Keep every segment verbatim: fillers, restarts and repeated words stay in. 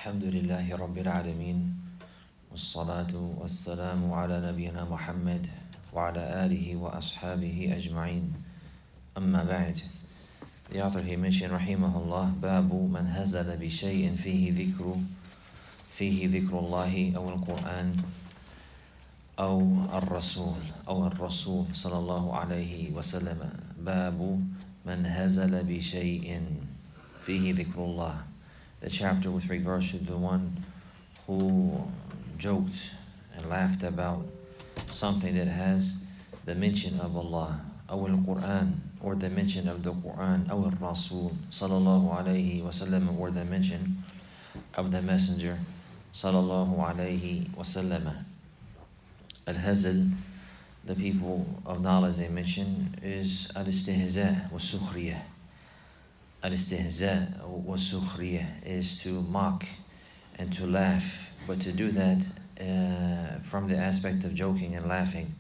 الحمد لله رب العالمين والصلاة والسلام على نبينا محمد وعلى آله وأصحابه أجمعين أما بعد. The author he mentioned رحمه الله باب من هزل بشيء فيه ذكر فيه ذكر الله أو القرآن أو الرسول أو الرسول صلى الله عليه وسلم. باب من هزل بشيء فيه ذكر الله. The chapter with regards to the one who joked and laughed about something that has the mention of Allah, or al-Quran, or the mention of the Quran, or al-Rasul sallallahu alayhi wasallam, or the mention of the Messenger sallallahu alayhi wasallam. Al-Hazl, the people of knowledge they mention, is al-istihza wa sukhriyah. Al-istihza wa sukhriyah is to mock and to laugh, but to do that uh, from the aspect of joking and laughing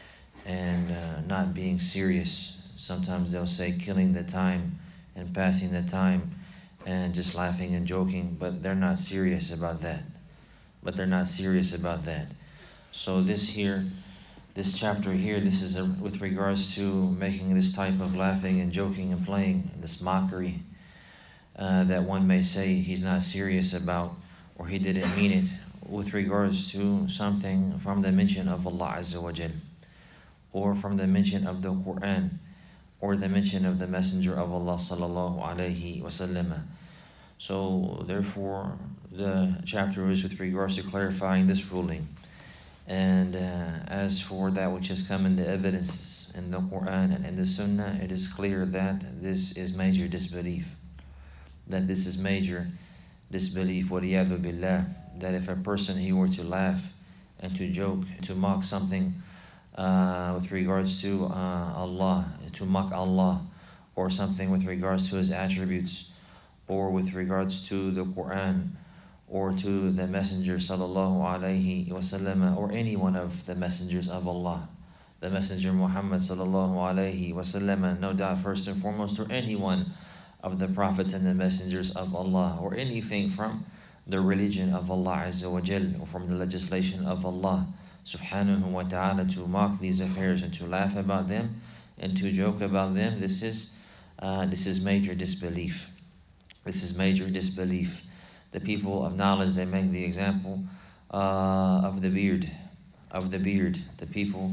and uh, not being serious. Sometimes they'll say killing the time and passing the time and just laughing and joking, but they're not serious about that. But they're not serious about that. So this here, this chapter here, this is a, with regards to making this type of laughing and joking and playing, this mockery uh, that one may say he's not serious about or he didn't mean it, with regards to something from the mention of Allah Azza wa Jal, or from the mention of the Quran, or the mention of the Messenger of Allah Sallallahu Alaihi Wasallam. So therefore the chapter is with regards to clarifying this ruling. And uh, as for that which has come in the evidences in the Quran and in the Sunnah, it is clear that this is major disbelief. That this is major disbelief, وَلِيَعْذُ بِاللَّهِ. That if a person, he were to laugh and to joke, to mock something uh, with regards to uh, Allah, to mock Allah, or something with regards to His attributes, or with regards to the Quran, or to the Messenger sallallahu alaihi wasallam, or any one of the messengers of Allah, the Messenger Muhammad sallallahu alaihi wasallam, no doubt first and foremost, or any one of the prophets and the messengers of Allah, or anything from the religion of Allah Azza wa Jal, or from the legislation of Allah subhanahu wa ta'ala, to mock these affairs and to laugh about them and to joke about them, this is uh, this is major disbelief. This is major disbelief. The people of knowledge, they make the example uh, of the beard, of the beard. The people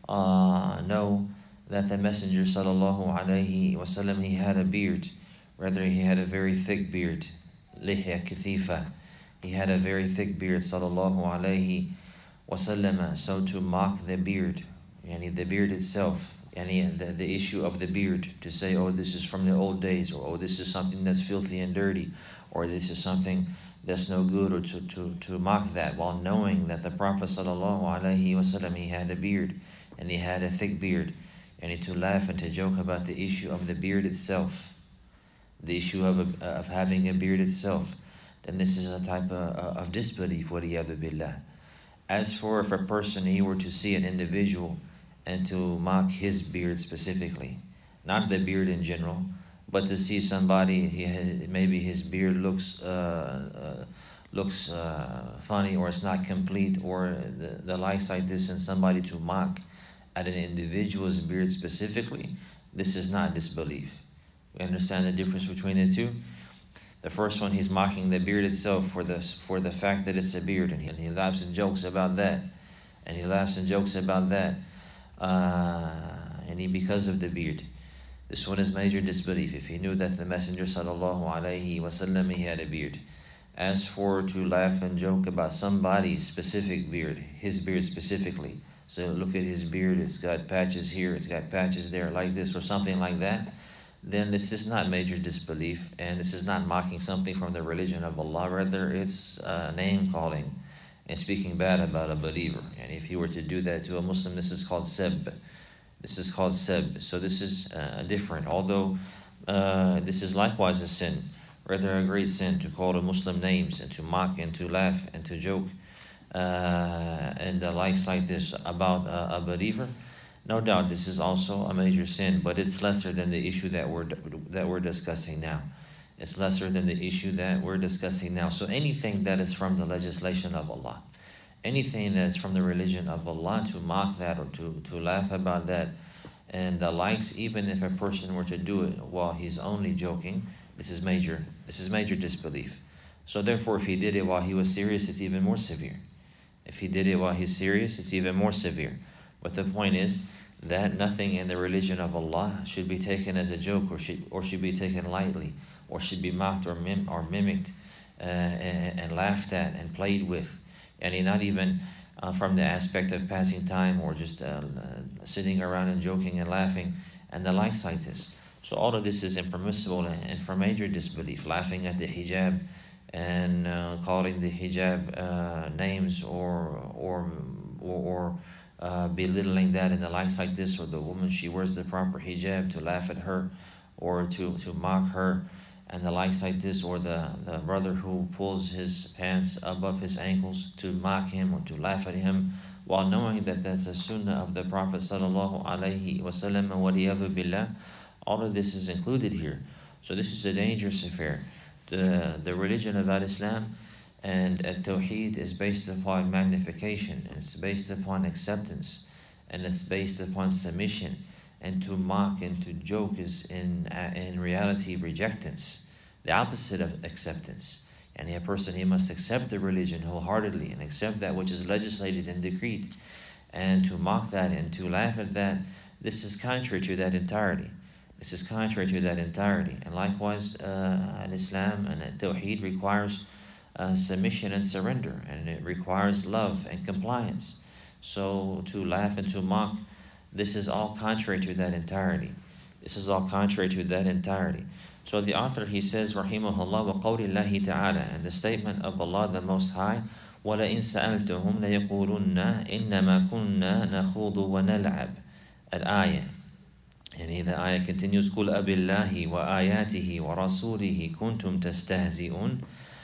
uh, know that the Messenger sallallahu alaihi wasallam, he had a beard. Rather, he had a very thick beard, lihya kathifa. He had a very thick beard, sallallahu alaihi wasallam. So to mock the beard, yani the beard itself, yani the, the issue of the beard, to say, oh, this is from the old days, or oh, this is something that's filthy and dirty, or this is something that's no good, or to, to, to mock that, while knowing that the Prophet sallallahu alaihi wasallam, he had a beard, and he had a thick beard, and to laugh and to joke about the issue of the beard itself, the issue of, a, of having a beard itself, then this is a type of, of disbelief, وَلِيَعْذُ بِاللَّهِ. As for if a person, he were to see an individual and to mock his beard specifically, not the beard in general, but to see somebody, he has, maybe his beard looks uh, uh, looks uh, funny, or it's not complete, or the, the likes like this, and somebody to mock at an individual's beard specifically, this is not disbelief. We understand the difference between the two. The first one, he's mocking the beard itself for the, for the fact that it's a beard, and he, and he laughs and jokes about that, and he laughs and jokes about that, uh, and he because of the beard. This one is major disbelief, if he knew that the Messenger sallallahu alaihi wasallam, he had a beard. As for to laugh and joke about somebody's specific beard, his beard specifically, so look at his beard, it's got patches here, it's got patches there, like this, or something like that, then this is not major disbelief, and this is not mocking something from the religion of Allah. Rather, it's uh, name calling and speaking bad about a believer. And if you were to do that to a Muslim, this is called seb. This is called seb. So this is uh, different, although uh, this is likewise a sin, rather a great sin, to call a Muslim names and to mock and to laugh and to joke uh, and the likes like this about uh, a believer. No doubt this is also a major sin, but it's lesser than the issue that we're that we're discussing now. It's lesser than the issue that we're discussing now. So anything that is from the legislation of Allah, anything that's from the religion of Allah, to mock that or to, to laugh about that and the likes, even if a person were to do it while he's only joking, this is major, this is major disbelief. So therefore, if he did it while he was serious, it's even more severe. If he did it while he's serious, it's even more severe. But the point is that nothing in the religion of Allah should be taken as a joke, or should, or should be taken lightly, or should be mocked or, mim or mimicked uh, and, and laughed at and played with. And not even uh, from the aspect of passing time, or just uh, uh, sitting around and joking and laughing and the likes like this. So all of this is impermissible and for major disbelief. Laughing at the hijab and uh, calling the hijab uh, names, or or or, or uh, belittling that and the likes like this, or the woman, she wears the proper hijab, to laugh at her or to, to mock her and the likes like this, or the, the brother who pulls his pants above his ankles, to mock him or to laugh at him, while knowing that that's a sunnah of the Prophet sallallahu alaihi wasallam, wa waliyadu billah. All of this is included here. So this is a dangerous affair. The, the religion of Al-Islam and At-Tawheed is based upon magnification, and it's based upon acceptance, and it's based upon submission. And to mock and to joke is in, uh, in reality rejectance, the opposite of acceptance. And a person, he must accept the religion wholeheartedly and accept that which is legislated and decreed. And to mock that and to laugh at that, this is contrary to that entirety. This is contrary to that entirety. And likewise, uh, Islam and Tawheed requires uh, submission and surrender, and it requires love and compliance. So to laugh and to mock, this is all contrary to that entirety. This is all contrary to that entirety. So the author, he says, Rahimahullah, wa qawli Allahi ta'ala, and the statement of Allah the Most High, وَلَئِن سَأَلْتُهُمْ لَيَقُولُنَّ إِنَّمَا كُنَّا نَخُوضُ وَنَلْعَبْ. Al-ayah. And the ayah continues, قُلْ أَبِاللَّهِ وَآيَاتِهِ وَرَسُولِهِ كُنْتُمْ تَسْتَهْزِئُونَ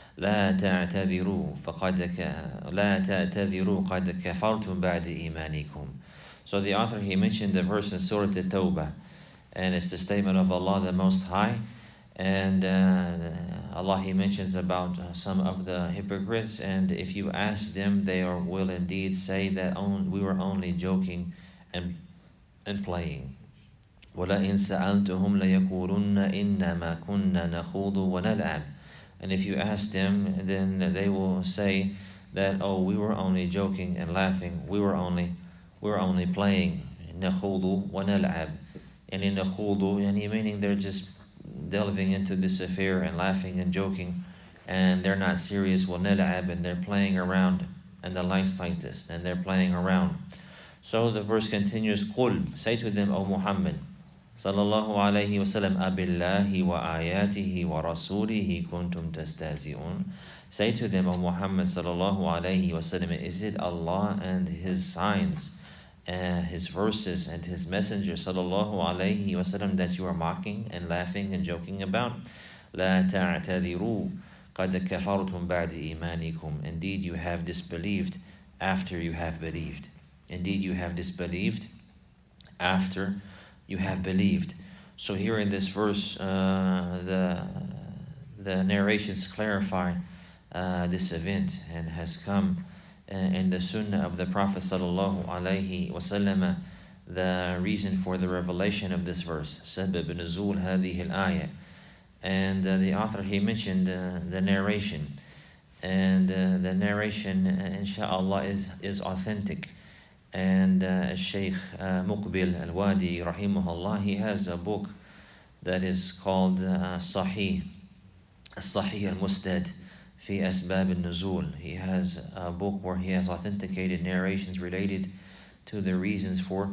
لَا تَعْتَذِرُوا فَقَدْ لَا تَعْتَذِرُوا قَدْ كَفَرْتُمْ بَعْدِ إِيمَانِكُمْ. So the author, he mentioned the verse in Surah At-Tawbah, and it's the statement of Allah the Most High. And uh, Allah, he mentions about uh, some of the hypocrites, and if you ask them, they are, will indeed say that on, we were only joking and, and playing. وَلَئِن سَأَلْتُهُمْ لَيَقُولُنَّ إِنَّمَا كُنَّا نَخُوضُ وَنَلْعَبْ. And if you ask them, then they will say that, oh, we were only joking and laughing, we were only we're only playing. نَخُوضُ وَنَلْعَبْ. And in nakhudu, yani meaning they're just delving into this affair and laughing and joking, and they're not serious. وَنَلْعَبْ, and they're playing around, and the likes like this, and they're playing around. So the verse continues, قُلْ, say to them, O Muhammad sallallahu alayhi wa sallam, أَبِاللَّهِ وَآيَاتِهِ وَرَسُولِهِ كُنْتُمْ تَسْتَهْزِئُونَ. Say to them, O Muhammad sallallahu alayhi wa sallam, is it Allah and His signs, uh, His verses, and His messenger sallallahu alayhi wa sallam that you are mocking and laughing and joking about? لَا تَعْتَذِرُوا قَدْ كَفَرْتُمْ بَعْدِ إِيمَانِكُمْ. Indeed, you have disbelieved after you have believed. Indeed, you have disbelieved after you have believed. So here in this verse, uh, the the narrations clarify uh, this event, and has come uh, in the Sunnah of the Prophet sallallahu alaihi wasallam the reason for the revelation of this verse. سبب نزول هذه الآية. And uh, the author, he mentioned uh, the narration, and uh, the narration, uh, inshaAllah, is is authentic. And uh, Shaykh uh, Muqbil Al-Wadi rahimahullah, he has a book that is called uh, Sahih Sahih Al-Mustad fi Asbab Al-Nuzul. He has a book where he has authenticated narrations related to the reasons for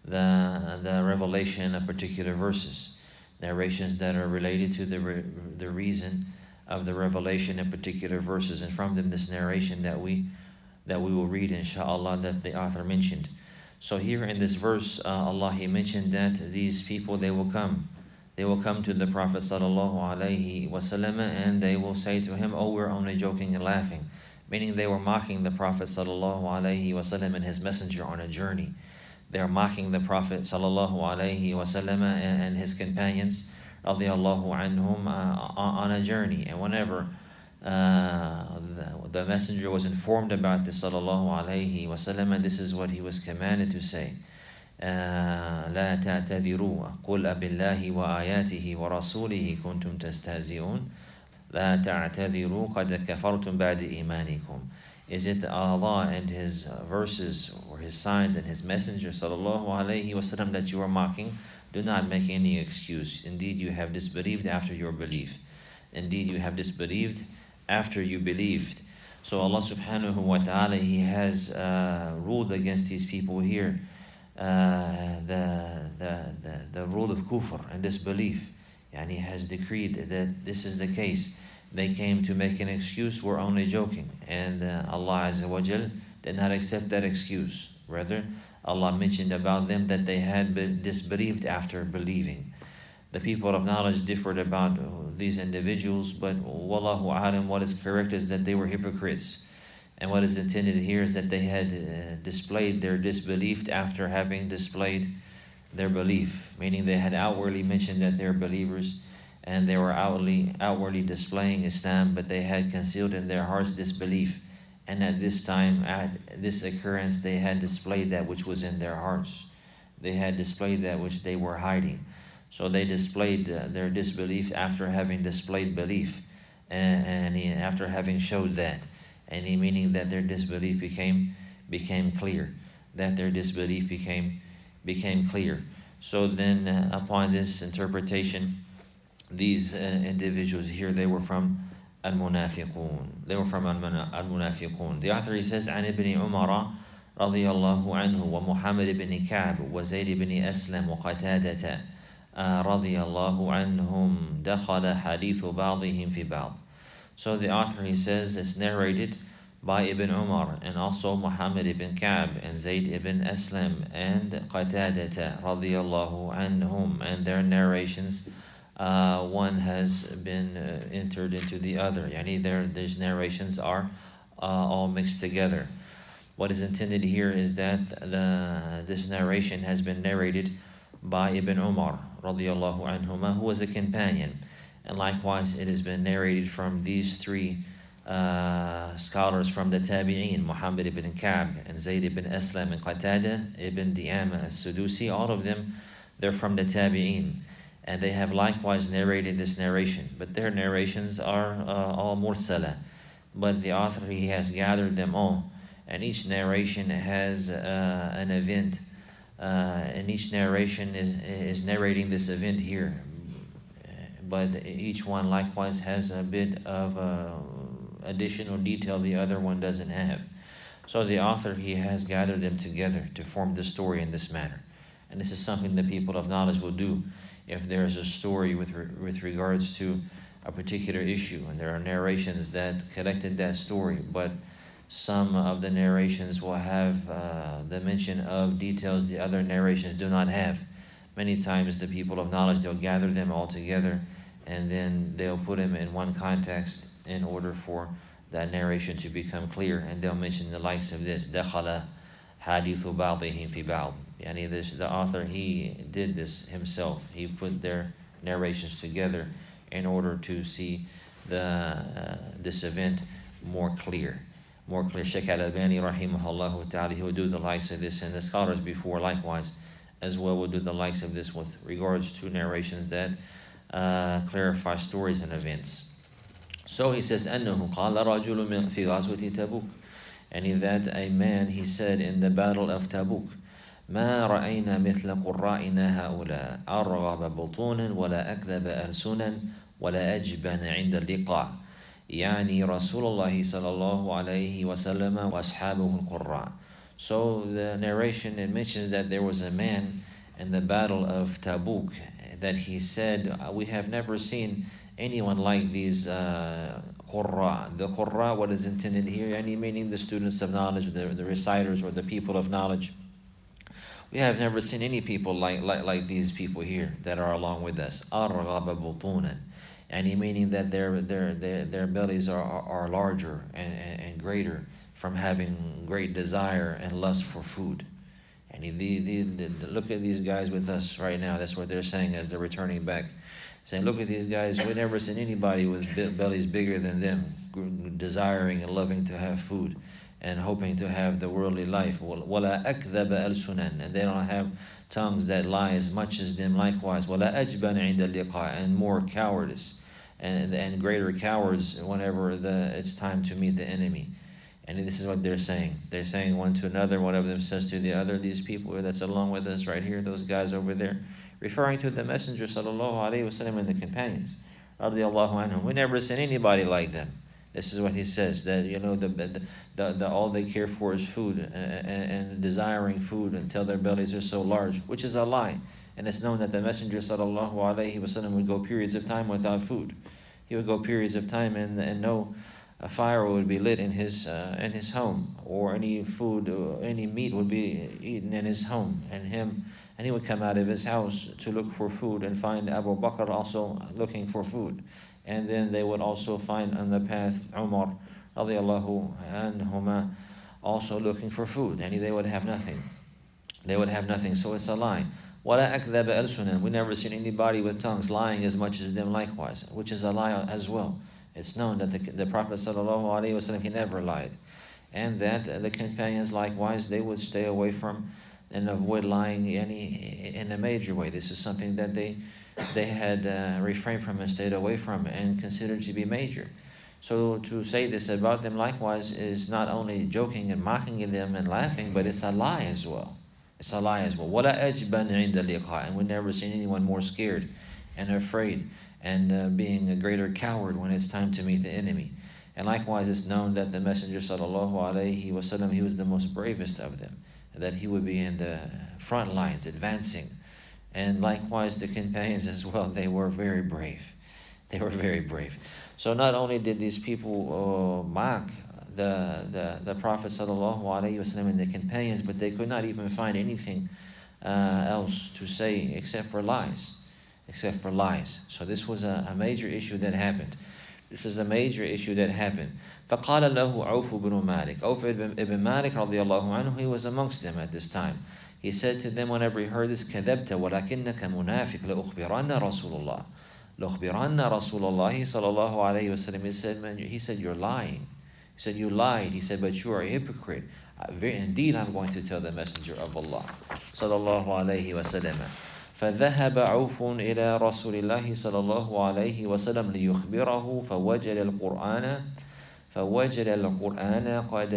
the the revelation of particular verses, narrations that are related to the re the reason of the revelation of particular verses, and from them this narration that we that we will read, inshaAllah, that the author mentioned. So here in this verse, uh, Allah, He mentioned that these people, they will come. They will come to the Prophet sallallahu alaihi wasallam, and they will say to him, oh, we're only joking and laughing. Meaning they were mocking the Prophet sallallahu alaihi wasallam and his messenger on a journey. They are mocking the Prophet sallallahu alaihi wasallam and his companions radiallahu anhum uh, on a journey. And whenever uh, the, the messenger was informed about this sallallahu alayhi wasallam, and this is what he was commanded to say. لا تعتذروا قل أبالله وآياته ورسوله كنتم تستهزئون لا تعتذروا قد كفرتم بعد إيمانكم. Is it Allah and His verses or His signs and His messenger sallallahu alayhi wasallam that you are mocking? Do not make any excuse. Indeed, you have disbelieved after your belief. Indeed, you have disbelieved after you believed. So Allah subhanahu wa ta'ala, He has uh, ruled against these people here uh, the, the, the, the rule of kufr and disbelief. And He has decreed that this is the case. They came to make an excuse, we're only joking. And uh, Allah Azza wa Jal did not accept that excuse. Rather, Allah mentioned about them that they had been disbelieved after believing. The people of knowledge differed about these individuals, but wallahu alam, what is correct is that they were hypocrites. And what is intended here is that they had uh, displayed their disbelief after having displayed their belief, meaning they had outwardly mentioned that they're believers and they were outwardly, outwardly displaying Islam, but they had concealed in their hearts disbelief. And at this time, at this occurrence, they had displayed that which was in their hearts. They had displayed that which they were hiding. So they displayed uh, their disbelief after having displayed belief, and, and he, after having showed that, and he, meaning that their disbelief became became clear, that their disbelief became became clear. So then, uh, upon this interpretation, these uh, individuals here, they were from al-munafiqun. They were from al-munafiqun. The author, he says, عن ابن عمر رضي الله عنه ومحمد بن كعب وزيد بن أسلم وقتادة رضي الله عنهم دخل حديث بعضهم في بعض. So the author, he says, it's narrated by Ibn Umar and also Muhammad ibn Ka'b and Zayd ibn Aslam and Qatadata radiyallahu anhum, and their narrations, uh, one has been uh, entered into the other. Yani their, these narrations are uh, all mixed together. What is intended here is that the, this narration has been narrated by Ibn Umar radiyallahu anhuma, who was a companion. And likewise, it has been narrated from these three uh, scholars from the Tabi'een, Muhammad ibn Ka'b and Zayd ibn Aslam and Qatada ibn Di'ama as-Sudusi. All of them, they're from the Tabi'een. And they have likewise narrated this narration. But their narrations are uh, all mursala. But the author, he has gathered them all. And each narration has uh, an event. Uh, and each narration is, is narrating this event here. But each one likewise has a bit of uh, additional detail the other one doesn't have. So the author, he has gathered them together to form the story in this manner. And this is something that people of knowledge will do if there is a story with, re with regards to a particular issue. And there are narrations that collected that story, but some of the narrations will have uh, the mention of details the other narrations do not have. Many times the people of knowledge, they'll gather them all together and then they'll put them in one context in order for that narration to become clear. And they'll mention the likes of this, دَخَلَ حَدِيثُ بَعْضِهِمْ فِي بَعْضٍ. Yani this, the author, he did this himself. He put their narrations together in order to see the uh, this event more clear. More clear. Shaykh Al-Albani rahimahullah ta'ala, he will do the likes of this, and the scholars before likewise as well will do the likes of this with regards to narrations that uh, clarify stories and events. So he says, أنه قال رجل من في غزوة تبوك, and that a man, he said in the battle of Tabuk, ما رأينا مثل قرائنا هؤلاء أرغب بطونا ولا أكذب ألسنا ولا أجبن عند اللقاء. يعني رسول الله صلى الله عليه وسلم وأصحابه القراء. So the narration, it mentions that there was a man in the battle of Tabuk that he said, we have never seen anyone like these uh, qurra. The qurra, what is intended here, any meaning the students of knowledge, the, the reciters or the people of knowledge. We have never seen any people like, like, like these people here that are along with us. أَرْغَبَ بُطُونًا. And meaning that their, their, their, their bellies are, are, are larger and, and, and greater from having great desire and lust for food. And the, the, the, look at these guys with us right now. That's what they're saying as they're returning back. saying, look at these guys, we've never seen anybody with bellies bigger than them, desiring and loving to have food and hoping to have the worldly life. وَلَا أَكْذَبَ أَلْسُنًا, and they don't have tongues that lie as much as them likewise. وَلَا أَجْبَنَ عِنْدَ اللِّقَاءِ, and more cowardice and, and greater cowards whenever the, it's time to meet the enemy. And this is what they're saying. They're saying one to another, one of them says to the other, these people that's along with us right here, those guys over there, referring to the Messenger sallallahu alaihi wasallam and the companions, radiallahu anhum. We never seen anybody like them. This is what he says, that, you know, the, the, the, the all they care for is food and, and, and desiring food until their bellies are so large, which is a lie. And it's known that the Messenger sallallahu alaihi wasallam would go periods of time without food. He would go periods of time and, and no a fire would be lit in his uh, in his home, or any food, or any meat would be eaten in his home, and him, and he would come out of his house to look for food and find Abu Bakr also looking for food, and then they would also find on the path Umar radiallahu anhuma also looking for food, and they would have nothing. They would have nothing. So it's a lie. وَلَا أَكْذَبَ أَلْسُنًا, we never seen anybody with tongues lying as much as them likewise, which is a lie as well. It's known that the, the Prophet sallallahu alaihi wasallam, he never lied, and that uh, the companions likewise, they would stay away from and avoid lying any in a major way. This is something that they they had uh, refrained from and stayed away from and considered to be major. So to say this about them likewise is not only joking and mocking them and laughing, but it's a lie as well. It's a lie as well. وَلَا أَجْبَنَ عِنْدَ اللِّقَاءِ, and we've never seen anyone more scared and afraid and uh, being a greater coward when it's time to meet the enemy. And likewise, it's known that the Messenger sallallahu alaihi wasallam, he was the most bravest of them, that he would be in the front lines, advancing. And likewise, the companions as well, they were very brave. They were very brave. So not only did these people uh, mock the, the, the Prophet sallallahu alaihi wasallam and the companions, but they could not even find anything uh, else to say except for lies. Except for lies. So this was a, a major issue that happened. This is a major issue that happened. فَقَالَ لَهُ عَوْفُ بْنُ مَالِكَ. Auf ibn Malik radiallahu anhu, he was amongst them at this time. He said to them whenever he heard this, كَذَبْتَ وَلَكِنَّكَ مُنَافِقْ لَأُخْبِرَنَّ رَسُولُ اللَّهِ لَأُخْبِرَنَّ رَسُولُ اللَّهِ صلى الله عليه وسلم. He said, man, he said, you're lying. He said, you lied. He said, but you are a hypocrite. Indeed, I'm going to tell the Messenger of Allah sallallahu alayhi wa sallam. فذهب عوف إلى رسول الله صلى الله عليه وسلم ليخبره فوجد القرآن فوجد القرآن قد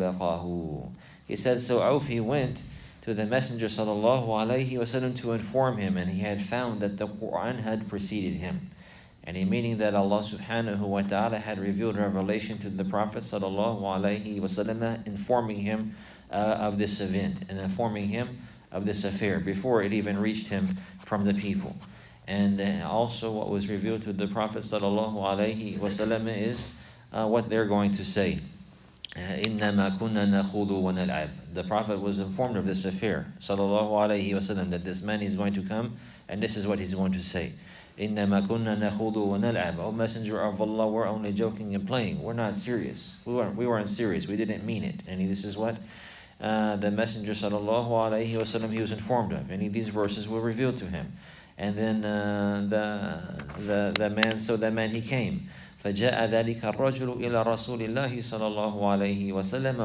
سبقه. He said, so Auf, he went to the Messenger صلى الله عليه وسلم to inform him, and he had found that the Quran had preceded him. And he meaning that Allah subhanahu wa ta'ala had revealed revelation to the Prophet صلى الله عليه وسلم, informing him uh, of this event and informing him of this affair before it even reached him from the people. And uh, also what was revealed to the Prophet sallallahu alaihi wasallam is uh, what they're going to say. إِنَّمَا كُنَّا نَخُوضُ وَنَلْعَبْ. The Prophet was informed of this affair, sallallahu alaihi wasallam, that this man is going to come and this is what he's going to say. إِنَّمَا كُنَّا نَخُوضُ وَنَلْعَبْ. O Messenger of Allah, we're only joking and playing. We're not serious. We weren't, we weren't serious. We didn't mean it. And this is what Uh, the Messenger sallallahu alaihi wasallam, he was informed of, and he, these verses were revealed to him. And then uh, the the the man, so the man he came. فجاء ذلك الرجل إلى رسول الله صلى الله عليه وسلم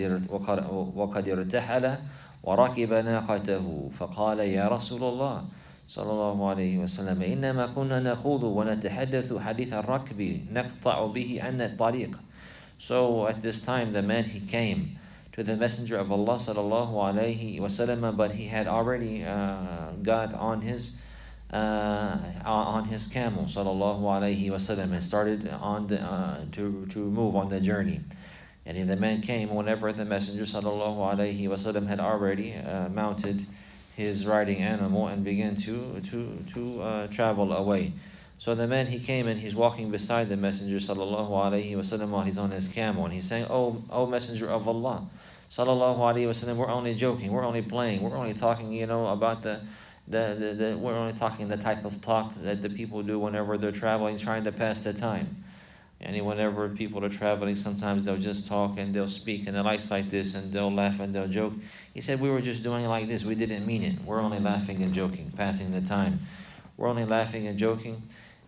وقد ارتحل وركب ناقته فقال يا رسول الله صلى الله عليه وسلم إنما كنا نخوض ونتحدث حديث الركب نقطع به عن الطريق. So at this time the man he came to the Messenger of Allah sallallahu alaihi wasallam, but he had already uh, got on his uh, on his camel sallallahu alaihi wasallam and started on the, uh, to to move on the journey. And the man came whenever the Messenger sallallahu alaihi wasallam had already uh, mounted his riding animal and began to to to uh, travel away. So the man he came and he's walking beside the Messenger sallallahu alaihi wasallam while he's on his camel, and he's saying, "Oh, oh Messenger of Allah, sallallahu alaihi wasallam, we're only joking, we're only playing, we're only talking, you know, about the, the, the, the we're only talking the type of talk that the people do whenever they're traveling, trying to pass the time." And whenever people are traveling, sometimes they'll just talk and they'll speak and they're like this and they'll laugh and they'll joke. He said, we were just doing it like this. We didn't mean it. We're only laughing and joking, passing the time. We're only laughing and joking.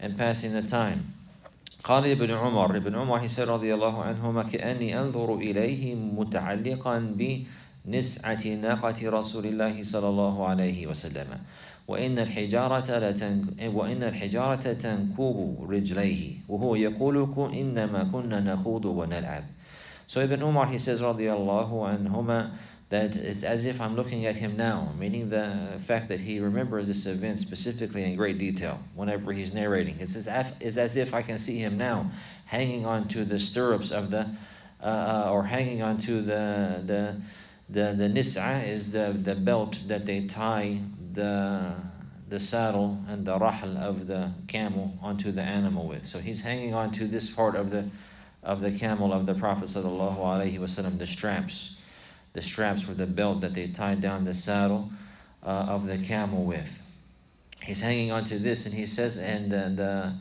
and passing the time. قال ابن عمر ابن عمر he said رضي الله عنهما كأني أنظر إليه متعلقا بنسعة ناقة رسول الله صلى الله عليه وسلم وإن الحجارة لتن وإن الحجارة تنكوب رجليه وهو يقول إنما كنا نخوض ونلعب. So Ibn Umar he says رضي الله عنهما that it's as if I'm looking at him now, meaning the fact that he remembers this event specifically in great detail whenever he's narrating. It's as if, it's as if I can see him now hanging on to the stirrups of the, uh, uh, or hanging on to the, the, the, the nis'a is the, the belt that they tie the, the saddle and the rahl of the camel onto the animal with. So he's hanging on to this part of the, of the camel of the Prophet sallallahu alaihi wasallam, the straps. The straps were the belt that they tied down the saddle uh, of the camel with. He's hanging onto this, and he says, and the the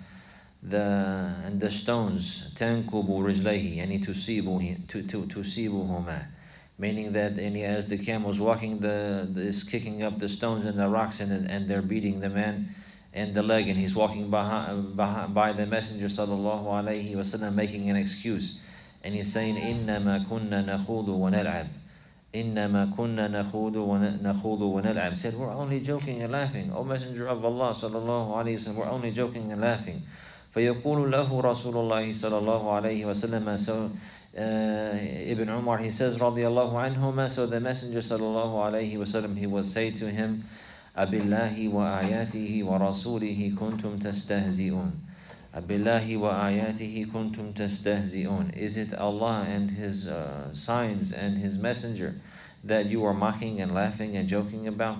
the and the stones tankubu rijlayhi, yani tusibu to to tusibuhuma, meaning that and he, as the camel's walking, the, the is kicking up the stones and the rocks, and and they're beating the man in the leg, and he's walking behind, behind by the Messenger sallallahu alaihi wasallam, making an excuse, and he's saying, "Innama kunna nakhudu wa nal'ab." إنما كنا نخوض ونخوض ونلعب. Said, we're only joking and laughing. O Messenger of Allah sallallahu alayhi wa sallam, we're only joking and laughing. فيقول له رسول الله صلى الله عليه وسلم. So uh, Ibn Umar he says رضي الله عنهما, so the Messenger sallallahu alayhi wa sallam he would say to him, أبالله وآياته ورسوله كنتم تستهزئون. أبالله وآياته كنتم تستهزئون. Is it Allah and His uh, signs and His Messenger that you are mocking and laughing and joking about?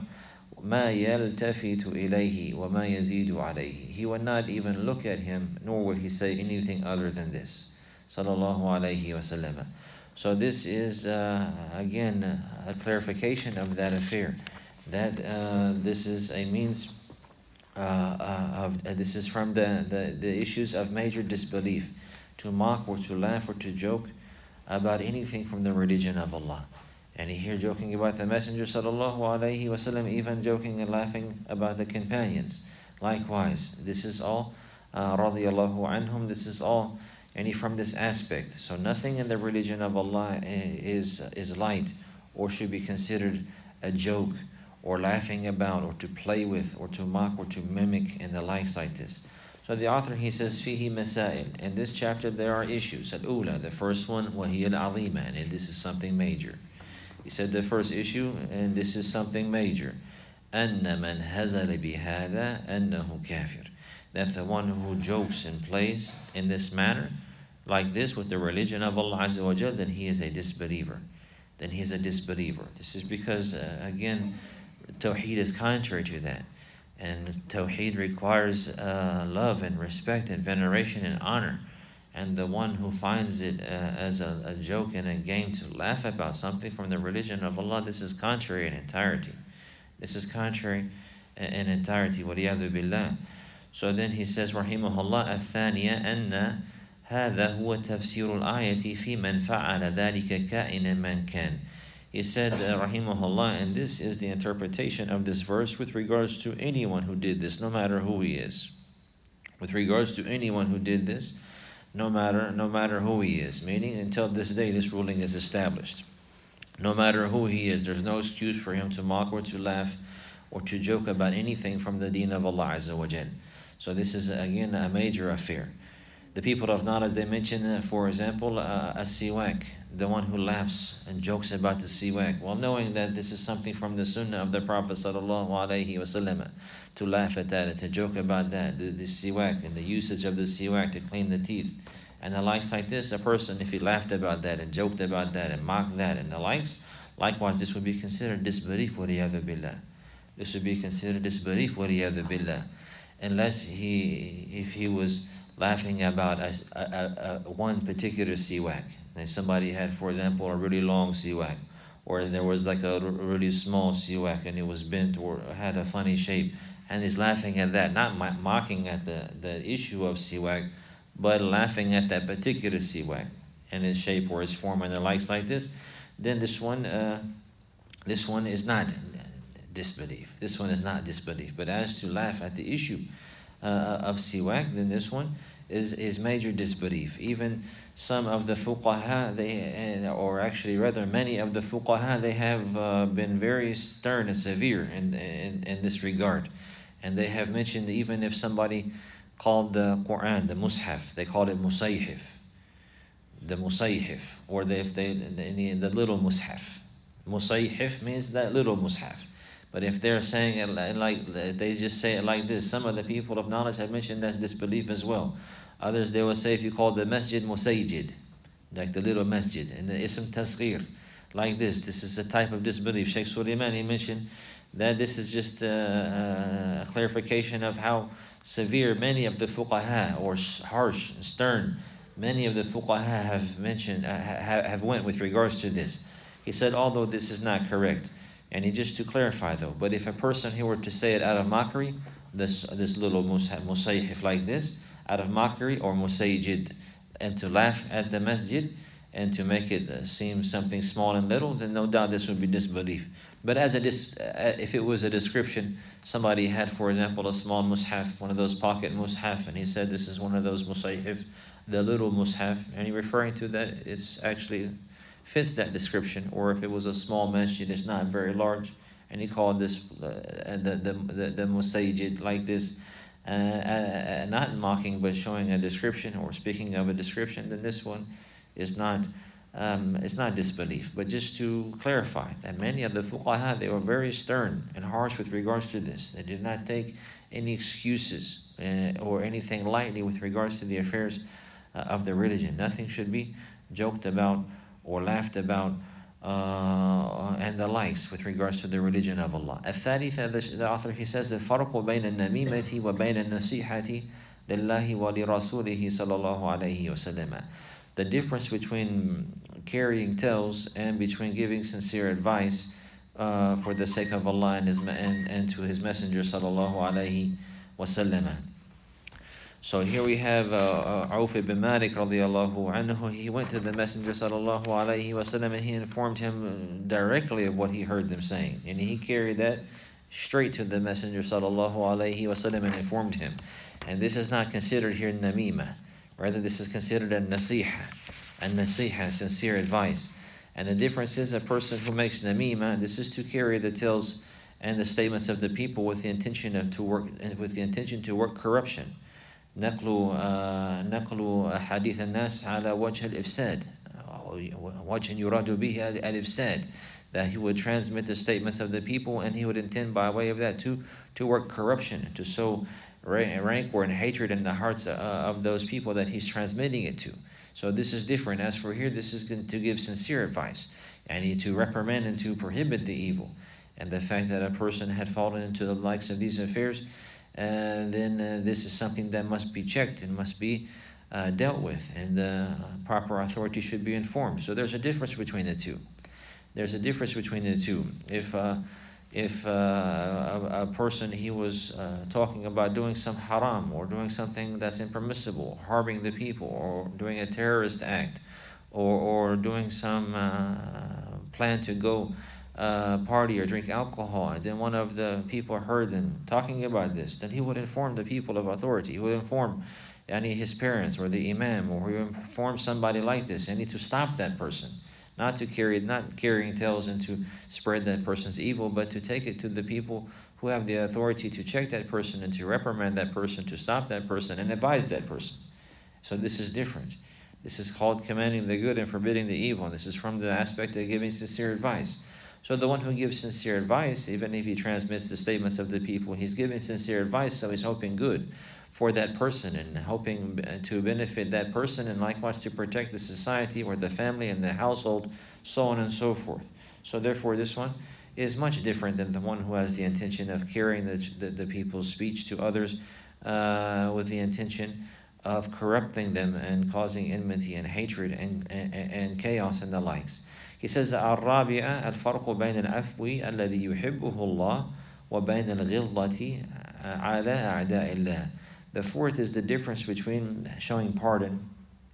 ما يلتفت إليه وما يزيد عليه. He would not even look at him, nor would he say anything other than this. Sallallahu alayhi wa sallam. So this is uh, again a clarification of that affair. That uh, this is a means Uh, uh, of uh, this is from the, the, the issues of major disbelief, to mock or to laugh or to joke about anything from the religion of Allah. And here joking about the Messenger sallallahu alaihi wasallam, even joking and laughing about the companions. Likewise, this is all uh, radiyallahu anhum, this is all any from this aspect. So nothing in the religion of Allah is is light or should be considered a joke or laughing about, or to play with, or to mock, or to mimic, and the likes like this. So the author, he says, فِيهِ مَسَائِل. In this chapter there are issues. Al-Ula, the first one, وَهِيَ الْعَظِيمَ, and this is something major. He said the first issue, and this is something major. أَنَّ مَنْ هَزَلَ بِهَذَا أَنَّهُ كَافِرٌ. That the one who jokes and plays in this manner, like this, with the religion of Allah Azza wa Jal, then he is a disbeliever. Then he is a disbeliever. This is because, uh, again, Tawheed is contrary to that. And Tawheed requires uh, love and respect and veneration and honor. And the one who finds it uh, as a, a joke and a game to laugh about something from the religion of Allah, this is contrary in entirety. This is contrary in entirety. وَلِيَعْذُ بِاللَّهِ. So then he says, Rahimahullah, الثانية أن هذا هو تفسير الآية في من فعل ذلك كائنا من كان. He said, uh, Rahimahullah, and this is the interpretation of this verse with regards to anyone who did this, no matter who he is. With regards to anyone who did this, no matter no matter who he is. Meaning, until this day, this ruling is established. No matter who he is, there's no excuse for him to mock or to laugh or to joke about anything from the deen of Allah Azza wa Jal. So this is, again, a major affair. The people of Nara, as they mentioned, uh, for example, uh, a siwak, the one who laughs and jokes about the siwak, while knowing that this is something from the sunnah of the Prophet sallallahu alaihi wasallam, to laugh at that and to joke about that, the, the siwak and the usage of the siwak to clean the teeth and the likes like this. A person, if he laughed about that and joked about that and mocked that and the likes, likewise this would be considered disbelief, waliyadhu billah. This would be considered disbelief, waliyadhu billah, unless he, if he was laughing about a, a, a, one particular siwak. And somebody had, for example, a really long siwak, or there was like a really small siwak and it was bent or had a funny shape, and he's laughing at that, not mocking at the, the issue of siwak, but laughing at that particular siwak and its shape or its form and the likes like this, then this one, uh, this one is not disbelief. This one is not disbelief. But as to laugh at the issue uh, of siwak, then this one is, is major disbelief. Even some of the fuqaha, they, or actually rather many of the fuqaha, they have uh, been very stern and severe in, in, in this regard. And they have mentioned even if somebody called the Quran, the mushaf, they called it musayhif, the musayhif, or they, if they, the, the little mushaf. Musayhif means that little mushaf. But if they're saying it like, they just say it like this, some of the people of knowledge have mentioned that's disbelief as well. Others, they will say if you call the masjid musayjid, like the little masjid, and the ism tasghir, like this, this is a type of disbelief. Shaykh Sulaiman, he mentioned that this is just a, a clarification of how severe many of the fuqaha, or harsh, stern, many of the fuqaha have mentioned, uh, have went with regards to this. He said, although this is not correct, and he just to clarify though, but if a person he were to say it out of mockery, this this little musayhif like this, out of mockery, or musayjid, and to laugh at the masjid, and to make it seem something small and little, then no doubt this would be disbelief. But as a dis, if it was a description, somebody had, for example, a small mushaf, one of those pocket mushaf, and he said this is one of those musayhif, the little mushaf, and he referring to that, it's actually fits that description. Or if it was a small masjid, it's not very large, and he called this uh, the, the, the, the musayjid like this, uh, uh, not mocking but showing a description or speaking of a description, then this one is not um, it's not disbelief. But just to clarify that many of the fuqaha, they were very stern and harsh with regards to this. They did not take any excuses uh, or anything lightly with regards to the affairs uh, of the religion. Nothing should be joked about or laughed about uh, and the likes with regards to the religion of Allah. الثالثة, the, the author, he says, الفرق بين النميمة وبين النصيحة لله ولرسوله صلى الله عليه وسلم. The difference between carrying tales and between giving sincere advice uh, for the sake of Allah and, his, and, and to His Messenger sallallahu alaihi wasallam. So here we have uh, Auf ibn Malik radiallahu anhu. He went to the Messenger sallallahu alaihi wasallam and he informed him directly of what he heard them saying, and he carried that straight to the Messenger sallallahu alaihi wasallam and informed him. And this is not considered here namima. Rather, this is considered a nasiha, a nasiha, sincere advice. And the difference is a person who makes namima, this is to carry the tales and the statements of the people with the intention of to work, with the intention to work corruption. نقل نقل حديث الناس على وجه الإفساد وجه يراد به الإفساد, that he would transmit the statements of the people and he would intend by way of that to to work corruption, to sow rancor and hatred in the hearts uh, of those people that he's transmitting it to. So this is different. As for here, this is to give sincere advice and to reprimand and to prohibit the evil. And the fact that a person had fallen into the likes of these affairs, and then uh, this is something that must be checked and must be uh, dealt with, and the proper authority should be informed. So there's a difference between the two. There's a difference between the two. If uh, if uh, a, a person, he was uh, talking about doing some haram or doing something that's impermissible, harming the people, or doing a terrorist act, or, or doing some uh, plan to go Uh, party or drink alcohol, and then one of the people heard them talking about this, then he would inform the people of authority. He would inform any his parents or the imam, or he would inform somebody like this. And need to stop that person, not to carry, not carrying tales and to spread that person's evil, but to take it to the people who have the authority to check that person and to reprimand that person, to stop that person and advise that person. So this is different. This is called commanding the good and forbidding the evil. And this is from the aspect of giving sincere advice. So the one who gives sincere advice, even if he transmits the statements of the people, he's giving sincere advice, so he's hoping good for that person and hoping to benefit that person, and likewise to protect the society or the family and the household, so on and so forth. So therefore this one is much different than the one who has the intention of carrying the, the, the people's speech to others uh, with the intention of corrupting them and causing enmity and hatred and, and, and chaos and the likes. He says, الرابعة الفرق بين العفو الذي يحبه الله وبين الغلظة على أعداء الله. The fourth is the difference between showing pardon,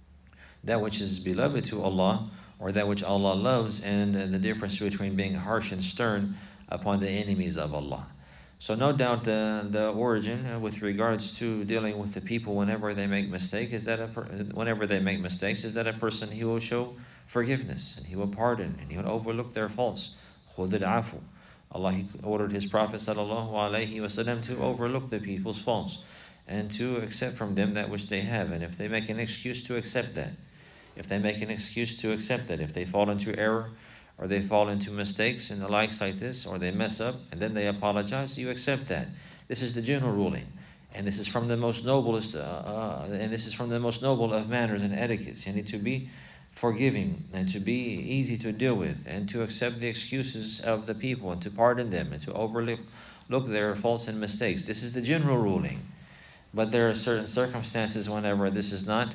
that which is beloved to Allah, or that which Allah loves, and the difference between being harsh and stern upon the enemies of Allah. So no doubt the, the origin uh, with regards to dealing with the people whenever they make mistake is that a per, whenever they make mistakes is that a person, he will show forgiveness and he will pardon and he will overlook their faults. خُذِ الْعَفُوَ. Allah, He ordered His Prophet sallallahu alaihi wasallam to overlook the people's faults and to accept from them that which they have. And if they make an excuse, to accept that. If they make an excuse, to accept that. If they fall into error, or they fall into mistakes and the likes like this, or they mess up and then they apologize, you accept that. This is the general ruling. And this is from the most noblest, uh, uh, and this is from the most noble of manners and etiquettes. You need to be forgiving and to be easy to deal with and to accept the excuses of the people and to pardon them and to overlook look their faults and mistakes. This is the general ruling. But there are certain circumstances whenever this is not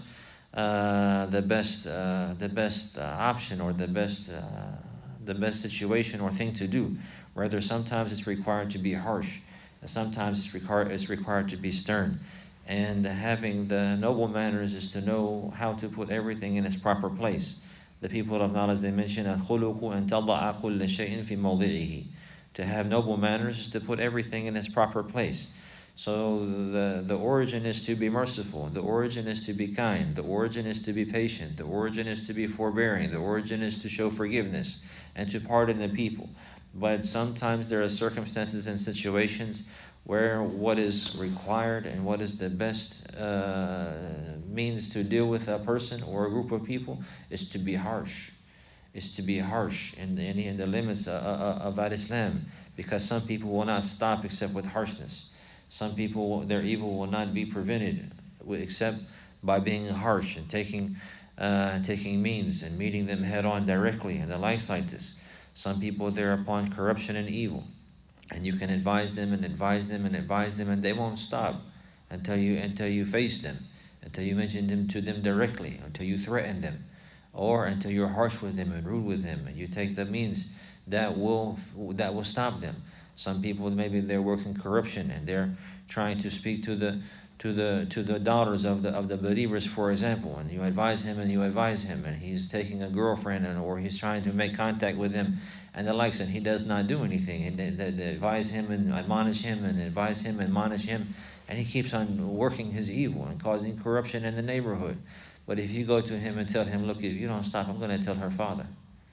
uh, the best, uh, the best uh, option or the best. Uh, the best situation or thing to do. Rather, sometimes it's required to be harsh. Sometimes it's required, it's required to be stern. And having the noble manners is to know how to put everything in its proper place. The people of knowledge, they mention الخلق أن تضع كل شيء في موضعه. To have noble manners is to put everything in its proper place. So the, the origin is to be merciful. The origin is to be kind. The origin is to be patient. The origin is to be forbearing. The origin is to show forgiveness and to pardon the people. But sometimes there are circumstances and situations where what is required and what is the best uh, means to deal with a person or a group of people is to be harsh. Is to be harsh in the, in the limits of, of, of Islam, because some people will not stop except with harshness. Some people, their evil will not be prevented except by being harsh and taking uh, taking means and meeting them head on directly and the likes like this. Some people, they're upon corruption and evil, and you can advise them and advise them and advise them, and they won't stop until you until you face them, until you mention them to them directly, until you threaten them, or until you're harsh with them and rude with them, and you take the means that will that will stop them. Some people, maybe they're working corruption and they're trying to speak to the to the to the daughters of the of the believers, for example, and you advise him and you advise him, and he's taking a girlfriend and or he's trying to make contact with them and the likes, and he does not do anything. And they, they, they advise him and admonish him and advise him and admonish him, and he keeps on working his evil and causing corruption in the neighborhood. But if you go to him and tell him, look, if you don't stop, I'm going to tell her father.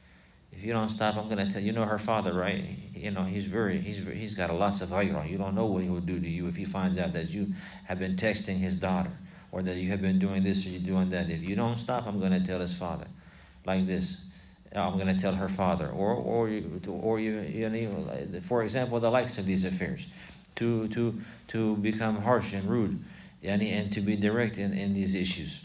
If you don't stop, I'm going to tell you know her father, right? You know, he's very, he's he's got a lots of ghayrah. You don't know what he will do to you if he finds out that you have been texting his daughter or that you have been doing this or you're doing that. If you don't stop, I'm going to tell his father, like this. I'm going to tell her father, or or you, or you, you know, for example, the likes of these affairs, to to to become harsh and rude, and and to be direct in, in these issues,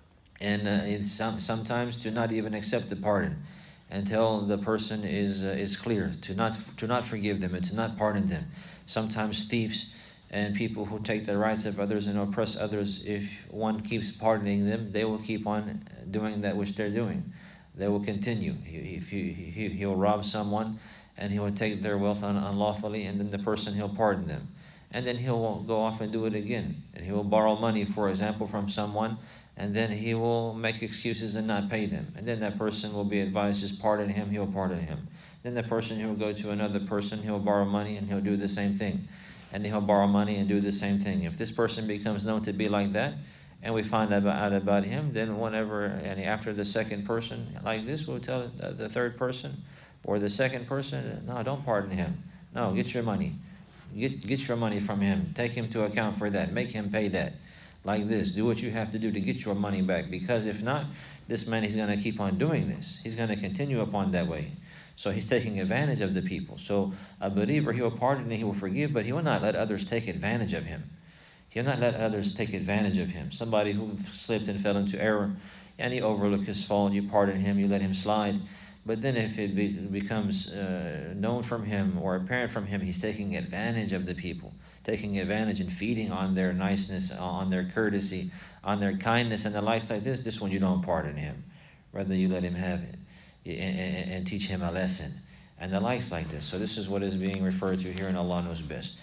and uh, it's some, sometimes to not even accept the pardon until the person is uh, is clear, to not to not forgive them and to not pardon them. Sometimes thieves and people who take the rights of others and oppress others, if one keeps pardoning them, they will keep on doing that which they're doing. They will continue. He, if he, he, he'll rob someone and he will take their wealth un, unlawfully, and then the person, he'll pardon them. And then he'll go off and do it again. And he will borrow money, for example, from someone, and then he will make excuses and not pay them. And then that person will be advised, just pardon him, he'll pardon him. Then the person, he'll go to another person, he'll borrow money and he'll do the same thing. And he'll borrow money and do the same thing. If this person becomes known to be like that, and we find out about him, then whenever, and after the second person like this, we'll tell the third person or the second person, no, don't pardon him. No, get your money. Get, get your money from him. Take him to account for that. Make him pay that. Like this. Do what you have to do to get your money back. Because if not, this man is going to keep on doing this. He's going to continue upon that way. So he's taking advantage of the people. So a believer, he will pardon and he will forgive, but he will not let others take advantage of him. He'll not let others take advantage of him. Somebody who slipped and fell into error, and he overlooked his fault, you pardon him, you let him slide. But then if it be, becomes uh, known from him or apparent from him, he's taking advantage of the people, taking advantage and feeding on their niceness, on their courtesy, on their kindness and the likes like this, this one you don't pardon him. Rather you let him have it and, and, and teach him a lesson and the likes like this. So this is what is being referred to here, and Allah knows best.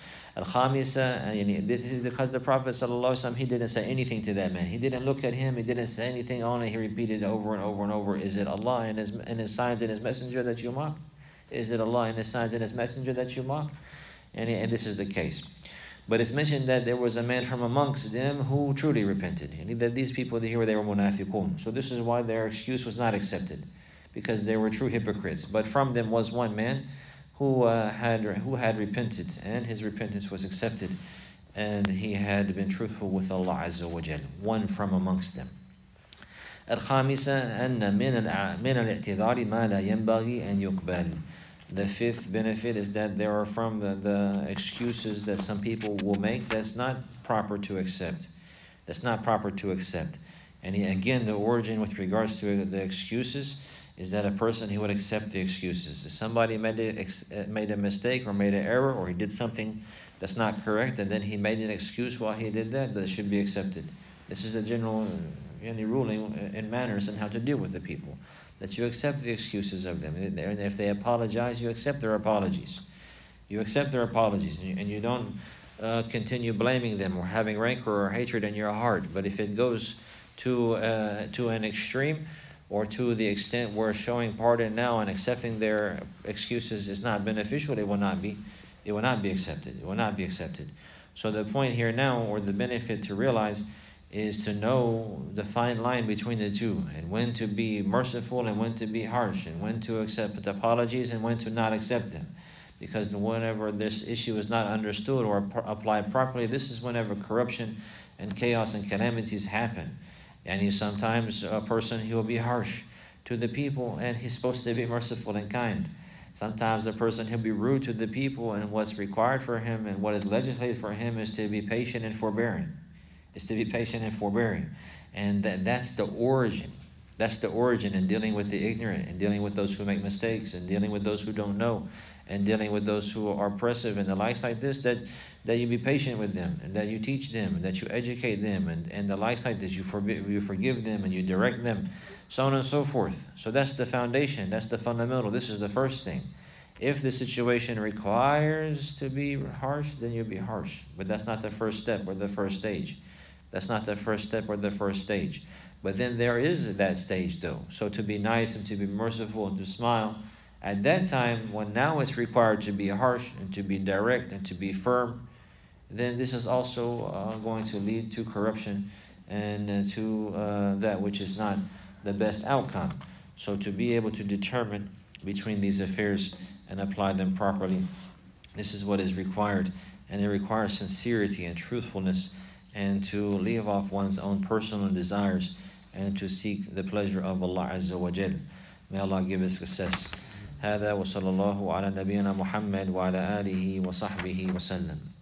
Al-Khamisa, this is because the Prophet ﷺ, he didn't say anything to that man. He didn't look at him. He didn't say anything. Only he repeated over and over and over, is it Allah and his, and his signs and his messenger that you mock? Is it Allah and his signs and his messenger that you mock? And, and this is the case. But it's mentioned that there was a man from amongst them who truly repented. And that these people here, they were munafiqun. So this is why their excuse was not accepted, because they were true hypocrites. But from them was one man who uh, had who had repented, and his repentance was accepted, and he had been truthful with Allah Azza wa Jal. One from amongst them. الخامسة أن من من الاعتذار ما لا ينبغي أن يقبل. The fifth benefit is that there are from the, the excuses that some people will make that's not proper to accept. That's not proper to accept. And he, again, the origin with regards to the excuses is that a person who would accept the excuses. If somebody made a, made a mistake or made an error, or he did something that's not correct, and then he made an excuse while he did that, that should be accepted. This is the general any ruling in manners and how to deal with the people. That you accept the excuses of them. And if they apologize, you accept their apologies. You accept their apologies, and you, and you don't uh, continue blaming them or having rancor or hatred in your heart. But if it goes to uh, to an extreme, or to the extent where showing pardon now and accepting their excuses is not beneficial, it will not be. It will not be accepted. It will not be accepted. So the point here now, or the benefit to realize, is to know the fine line between the two, and when to be merciful and when to be harsh, and when to accept apologies and when to not accept them. Because whenever this issue is not understood or applied properly, this is whenever corruption and chaos and calamities happen. And he sometimes a person, he will be harsh to the people, and he's supposed to be merciful and kind. Sometimes a person, he'll be rude to the people, and what's required for him and what is legislated for him is to be patient and forbearing. Is to be patient and forbearing. And that, that's the origin. That's the origin in dealing with the ignorant, and dealing with those who make mistakes, and dealing with those who don't know, and dealing with those who are oppressive and the likes like this, that, that you be patient with them, and that you teach them, and that you educate them, and, and the likes like this, you, forbi- you forgive them, and you direct them, so on and so forth. So that's the foundation. That's the fundamental. This is the first thing. If the situation requires to be harsh, then you'll be harsh. But that's not the first step or the first stage. That's not the first step or the first stage. But then there is that stage though. So to be nice and to be merciful and to smile, at that time when now it's required to be harsh and to be direct and to be firm, then this is also uh, going to lead to corruption and uh, to uh, that which is not the best outcome. So to be able to determine between these affairs and apply them properly, this is what is required. And it requires sincerity and truthfulness, and to leave off one's own personal desires, and to seek the pleasure of Allah Azza wa Jal. May Allah give us success. هذا وصلى الله على نبينا محمد وعلى آله وصحبه وسلم.